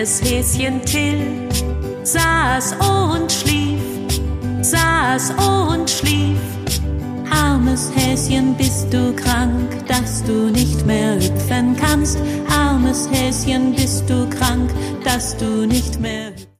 kleines Häschen Till saß und schlief, saß und schlief. Armes Häschen, bist du krank, dass du nicht mehr hüpfen kannst? Armes Häschen, bist du krank, dass du nicht mehr hüpfen kannst?